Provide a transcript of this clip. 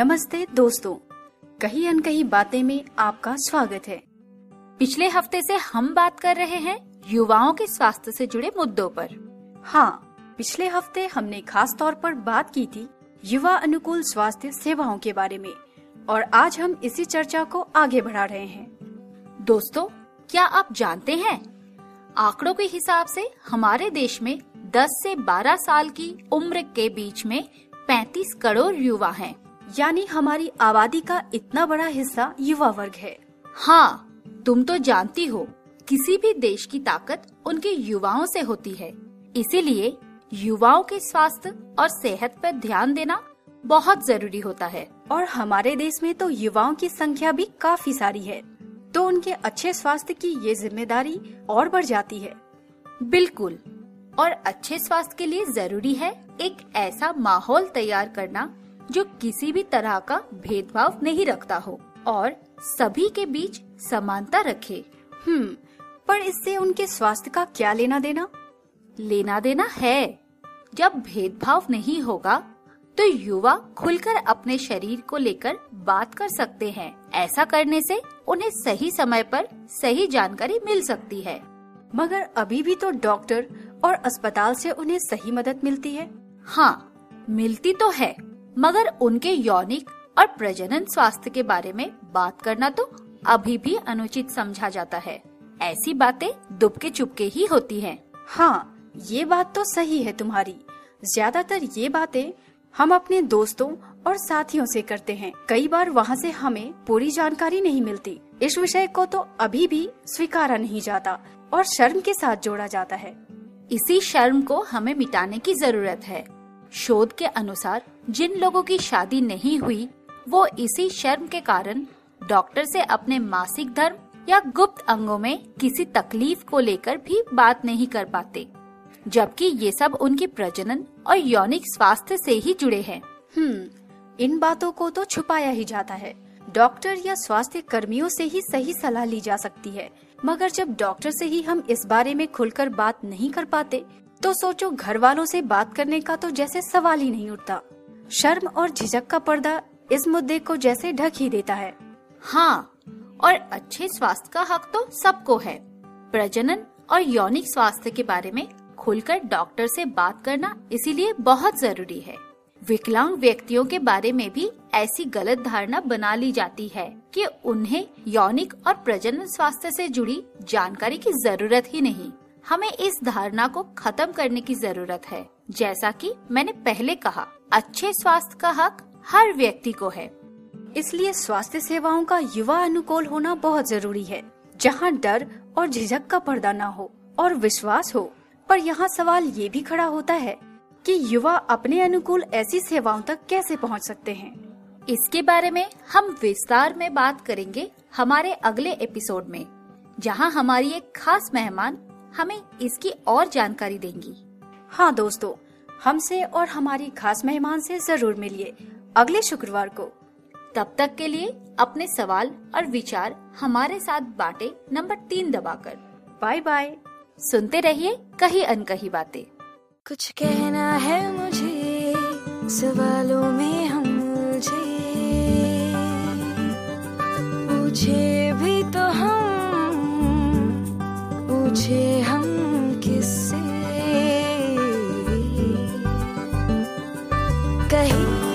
नमस्ते दोस्तों, कहीं अनकहीं बातें में आपका स्वागत है। पिछले हफ्ते से हम बात कर रहे हैं युवाओं के स्वास्थ्य से जुड़े मुद्दों पर। हाँ, पिछले हफ्ते हमने खास तौर पर बात की थी युवा अनुकूल स्वास्थ्य सेवाओं के बारे में और आज हम इसी चर्चा को आगे बढ़ा रहे हैं। दोस्तों, क्या आप जानते हैं, आंकड़ों के हिसाब से हमारे देश में 10 से 12 साल की उम्र के बीच में 35 करोड़ युवा हैं। यानी हमारी आबादी का इतना बड़ा हिस्सा युवा वर्ग है। हाँ, तुम तो जानती हो, किसी भी देश की ताकत उनके युवाओं से होती है। इसीलिए युवाओं के स्वास्थ्य और सेहत पर ध्यान देना बहुत जरूरी होता है। और हमारे देश में तो युवाओं की संख्या भी काफी सारी है, तो उनके अच्छे स्वास्थ्य की ये जिम्मेदारी और बढ़ जाती है। बिल्कुल, और अच्छे स्वास्थ्य के लिए जरूरी है एक ऐसा माहौल तैयार करना जो किसी भी तरह का भेदभाव नहीं रखता हो और सभी के बीच समानता रखे। पर इससे उनके स्वास्थ्य का क्या लेना देना? लेना देना है। जब भेदभाव नहीं होगा तो युवा खुलकर अपने शरीर को लेकर बात कर सकते हैं। ऐसा करने से उन्हें सही समय पर सही जानकारी मिल सकती है। मगर अभी भी तो डॉक्टर और अस्पताल से उन्हें सही मदद मिलती है। हाँ, मिलती तो है, मगर उनके यौनिक और प्रजनन स्वास्थ्य के बारे में बात करना तो अभी भी अनुचित समझा जाता है। ऐसी बातें दुबके चुपके ही होती हैं। हाँ, ये बात तो सही है तुम्हारी। ज्यादातर ये बातें हम अपने दोस्तों और साथियों से करते हैं। कई बार वहाँ से हमें पूरी जानकारी नहीं मिलती। इस विषय को तो अभी भी स्वीकारा नहीं जाता और शर्म के साथ जोड़ा जाता है। इसी शर्म को हमें मिटाने की जरूरत है। शोध के अनुसार जिन लोगों की शादी नहीं हुई, वो इसी शर्म के कारण डॉक्टर से अपने मासिक धर्म या गुप्त अंगों में किसी तकलीफ को लेकर भी बात नहीं कर पाते, जबकि ये सब उनकी प्रजनन और यौनिक स्वास्थ्य से ही जुड़े हैं। इन बातों को तो छुपाया ही जाता है। डॉक्टर या स्वास्थ्य कर्मियों से ही सही सलाह ली जा सकती है, मगर जब डॉक्टर से ही हम इस बारे में खुलकर बात नहीं कर पाते, तो सोचो घर वालों से बात करने का तो जैसे सवाल ही नहीं उठता। शर्म और झिझक का पर्दा इस मुद्दे को जैसे ढक ही देता है। हाँ, और अच्छे स्वास्थ्य का हक तो सबको है। प्रजनन और यौनिक स्वास्थ्य के बारे में खुलकर डॉक्टर से बात करना इसीलिए बहुत जरूरी है। विकलांग व्यक्तियों के बारे में भी ऐसी गलत धारणा बना ली जाती है कि उन्हें यौनिक और प्रजनन स्वास्थ्य से जुड़ी जानकारी की जरूरत ही नहीं। हमें इस धारणा को खत्म करने की जरूरत है। जैसा कि मैंने पहले कहा, अच्छे स्वास्थ्य का हक हर व्यक्ति को है। इसलिए स्वास्थ्य सेवाओं का युवा अनुकूल होना बहुत जरूरी है, जहां डर और झिझक का पर्दा न हो और विश्वास हो। पर यहाँ सवाल ये भी खड़ा होता है कि युवा अपने अनुकूल ऐसी सेवाओं तक कैसे पहुँच सकते हैं। इसके बारे में हम विस्तार में बात करेंगे हमारे अगले एपिसोड में, जहां हमारी एक खास मेहमान हमें इसकी और जानकारी देंगी। हाँ दोस्तों, हमसे और हमारी खास मेहमान से जरूर मिलिए अगले शुक्रवार को। तब तक के लिए अपने सवाल और विचार हमारे साथ बांटे नंबर 3 दबाकर। Bye bye. सुनते रहिए कहीं अनकहीं बातें। कुछ कहना है मुझे, सवालों में हम मुझे पूछे भी तो पूछे हम किससे, कहीं